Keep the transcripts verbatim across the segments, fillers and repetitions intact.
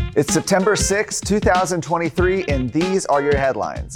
It's September sixth, two thousand twenty-three, and these are your headlines.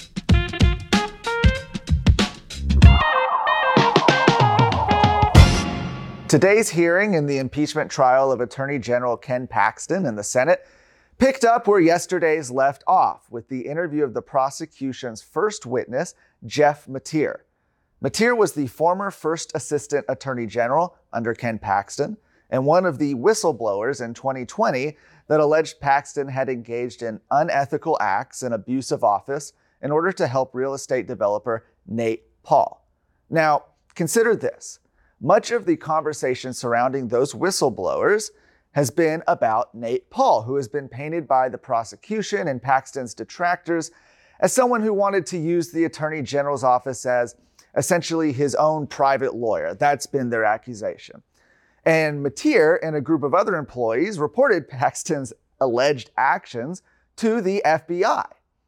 Today's hearing in the impeachment trial of Attorney General Ken Paxton in the Senate picked up where yesterday's left off with the interview of the prosecution's first witness, Jeff Mateer. Mateer was the former first assistant attorney general under Ken Paxton and one of the whistleblowers in twenty twenty that alleged Paxton had engaged in unethical acts and abuse of office in order to help real estate developer Nate Paul. Now, consider this. Much of the conversation surrounding those whistleblowers has been about Nate Paul, who has been painted by the prosecution and Paxton's detractors as someone who wanted to use the Attorney General's office as essentially his own private lawyer. That's been their accusation. And Mateer and a group of other employees reported Paxton's alleged actions to the F B I.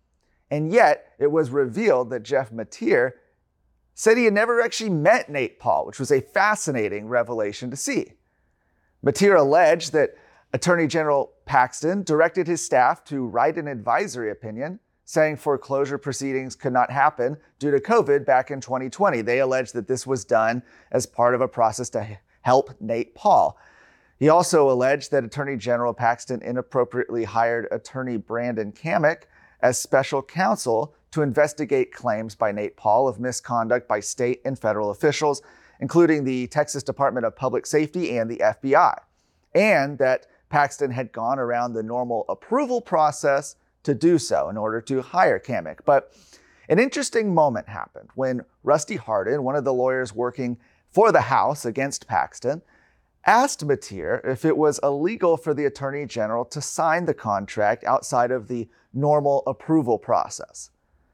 And yet, it was revealed that Jeff Mateer said he had never actually met Nate Paul, which was a fascinating revelation to see. Mateer alleged that Attorney General Paxton directed his staff to write an advisory opinion saying foreclosure proceedings could not happen due to COVID back in twenty twenty. They alleged that this was done as part of a process to help Nate Paul. He also alleged that Attorney General Paxton inappropriately hired attorney Brandon Kamek as special counsel to investigate claims by Nate Paul of misconduct by state and federal officials, including the Texas Department of Public Safety and the F B I, and that Paxton had gone around the normal approval process to do so in order to hire Kamek. But an interesting moment happened when Rusty Hardin, one of the lawyers working for the House against Paxton, asked Mateer if it was illegal for the Attorney General to sign the contract outside of the normal approval process.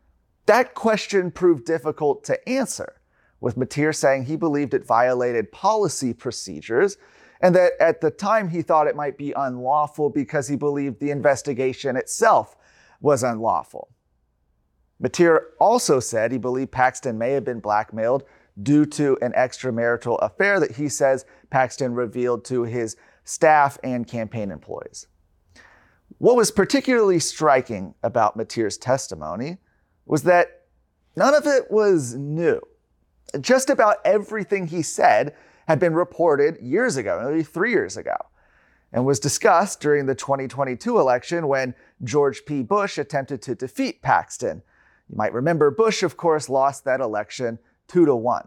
That question proved difficult to answer, with Mateer saying he believed it violated policy procedures and that at the time he thought it might be unlawful because he believed the investigation itself was unlawful. Mateer also said he believed Paxton may have been blackmailed due to an extramarital affair that he says Paxton revealed to his staff and campaign employees. What was particularly striking about Mateer's testimony was that none of it was new. Just about everything he said had been reported years ago, maybe three years ago, and was discussed during the twenty twenty-two election when George P. Bush attempted to defeat Paxton. You might remember Bush, of course, lost that election two to one.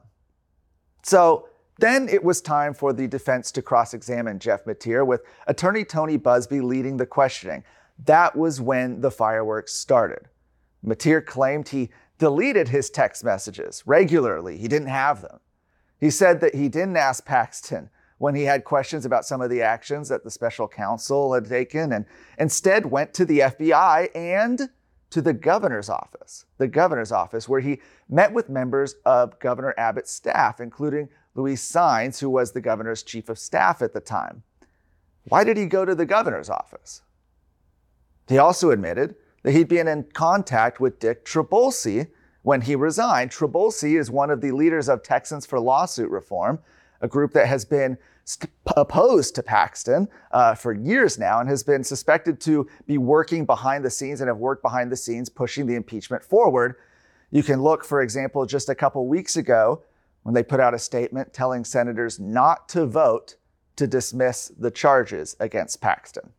So then it was time for the defense to cross-examine Jeff Mateer, with attorney Tony Buzbee leading the questioning. That was when the fireworks started. Mateer claimed he deleted his text messages regularly. He didn't have them. He said that he didn't ask Paxton when he had questions about some of the actions that the special counsel had taken, and instead went to the F B I and to the governor's office, the governor's office, where he met with members of Governor Abbott's staff, including Louise Sines, who was the governor's chief of staff at the time. Why did he go to the governor's office? He also admitted that he'd been in contact with Dick Trabolsi when he resigned. Trabolsi is one of the leaders of Texans for Lawsuit Reform, a group that has been st- opposed to Paxton uh, for years now and has been suspected to be working behind the scenes and have worked behind the scenes pushing the impeachment forward. You can look, for example, just a couple weeks ago when they put out a statement telling senators not to vote to dismiss the charges against Paxton.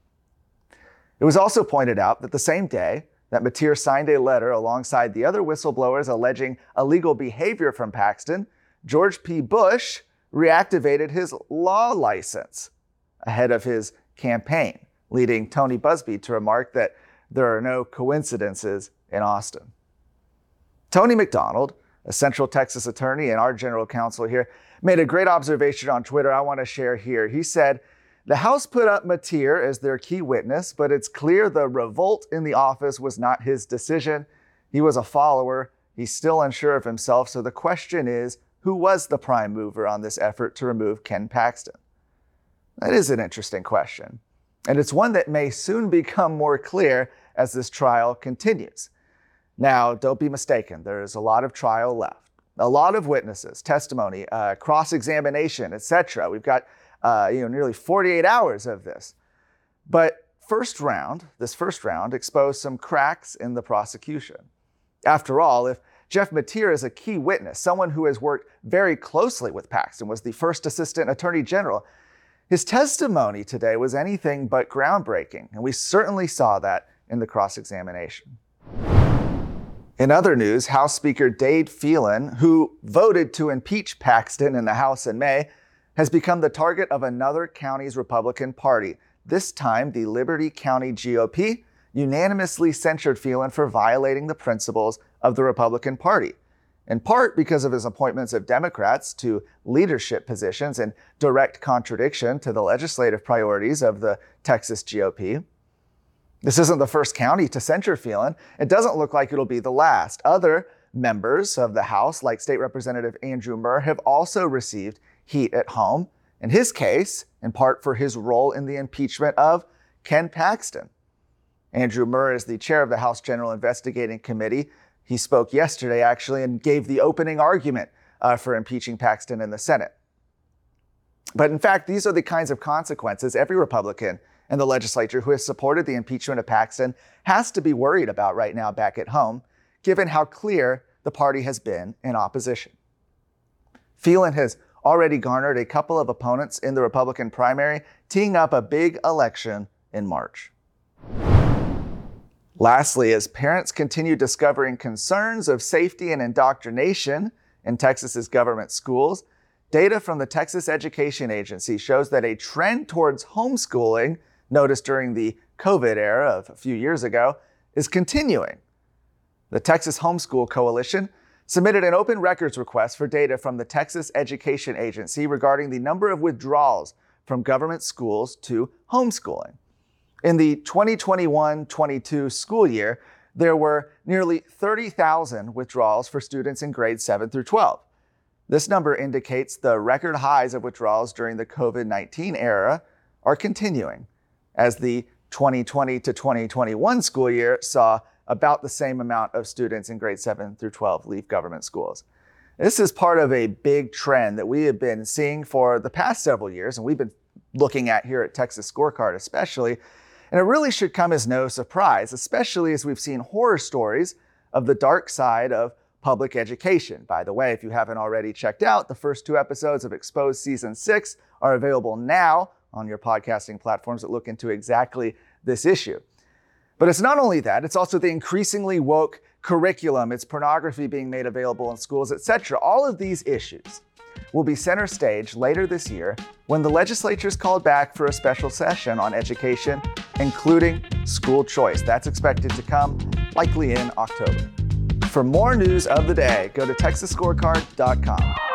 It was also pointed out that the same day that Mateer signed a letter alongside the other whistleblowers alleging illegal behavior from Paxton, George P. Bush reactivated his law license ahead of his campaign, leading Tony Buzbee to remark that there are no coincidences in Austin. Tony McDonald, a Central Texas attorney and our general counsel here, made a great observation on Twitter I want to share here. He said, "The House put up Mateer as their key witness, but it's clear the revolt in the office was not his decision. He was a follower. He's still unsure of himself. So the question is, who was the prime mover on this effort to remove Ken Paxton?" That is an interesting question, and it's one that may soon become more clear as this trial continues. Now, don't be mistaken. There is a lot of trial left, a lot of witnesses, testimony, uh, cross-examination, et cetera. We've got uh, you know, nearly forty-eight hours of this. But first round, this first round, exposed some cracks in the prosecution. After all, if Jeff Mateer is a key witness, someone who has worked very closely with Paxton, was the first assistant attorney general, his testimony today was anything but groundbreaking, and we certainly saw that in the cross-examination. In other news, House Speaker Dade Phelan, who voted to impeach Paxton in the House in May, has become the target of another county's Republican Party. This time, the Liberty County G O P unanimously censured Phelan for violating the principles of the Republican Party, in part because of his appointments of Democrats to leadership positions in direct contradiction to the legislative priorities of the Texas G O P. This isn't the first county to censure Phelan. It doesn't look like it'll be the last. Other members of the House, like State Representative Andrew Murr, have also received heat at home, in his case, in part for his role in the impeachment of Ken Paxton. Andrew Murr is the chair of the House General Investigating Committee. He spoke yesterday, actually, and gave the opening argument uh, for impeaching Paxton in the Senate. But in fact, these are the kinds of consequences every Republican in the legislature who has supported the impeachment of Paxton has to be worried about right now back at home, given how clear the party has been in opposition. Phelan has already garnered a couple of opponents in the Republican primary, teeing up a big election in March. Lastly, as parents continue discovering concerns of safety and indoctrination in Texas's government schools, data from the Texas Education Agency shows that a trend towards homeschooling, noticed during the COVID era of a few years ago, is continuing. The Texas Homeschool Coalition submitted an open records request for data from the Texas Education Agency regarding the number of withdrawals from government schools to homeschooling. In the twenty twenty-one twenty-two school year, there were nearly thirty thousand withdrawals for students in grades seven through twelve. This number indicates the record highs of withdrawals during the COVID nineteen era are continuing, as the twenty twenty to twenty twenty-one school year saw about the same amount of students in grades seven through twelve leave government schools. This is part of a big trend that we have been seeing for the past several years, and we've been looking at here at Texas Scorecard especially. And it really should come as no surprise, especially as we've seen horror stories of the dark side of public education. By the way, if you haven't already checked out, the first two episodes of Exposed Season six are available now on your podcasting platforms that look into exactly this issue. But it's not only that, it's also the increasingly woke curriculum, it's pornography being made available in schools, et cetera. All of these issues will be center stage later this year when the legislature's called back for a special session on education, including school choice. That's expected to come likely in October. For more news of the day, go to texas scorecard dot com.